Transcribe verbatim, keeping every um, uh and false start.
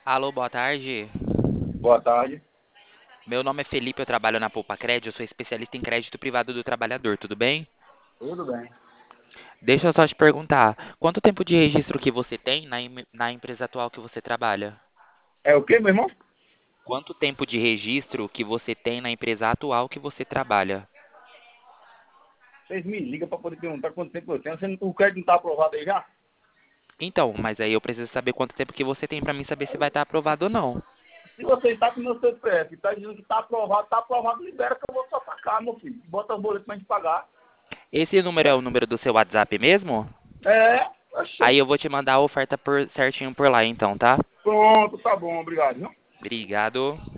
Alô, boa tarde. Boa tarde. Meu nome é Felipe, eu trabalho na Poupa Crédito, eu sou especialista em crédito privado do trabalhador, tudo bem? Tudo bem. Deixa eu só te perguntar, quanto tempo de registro que você tem na, em- na empresa atual que você trabalha? É o quê, meu irmão? Quanto tempo de registro que você tem na empresa atual que você trabalha? Vocês me ligam para poder perguntar quanto tempo eu tenho. Você não- O crédito não está aprovado aí já? Então, mas aí eu preciso saber quanto tempo que você tem para mim saber se vai estar aprovado ou não. Se você está com o meu C P F e está dizendo que está aprovado, está aprovado, libera que eu vou só sacar, meu filho. Bota o boleto para gente pagar. Esse número é o número do seu WhatsApp mesmo? É, oxe. Aí eu vou te mandar a oferta por certinho por lá então, tá? Pronto, tá bom, obrigado. Viu? Obrigado.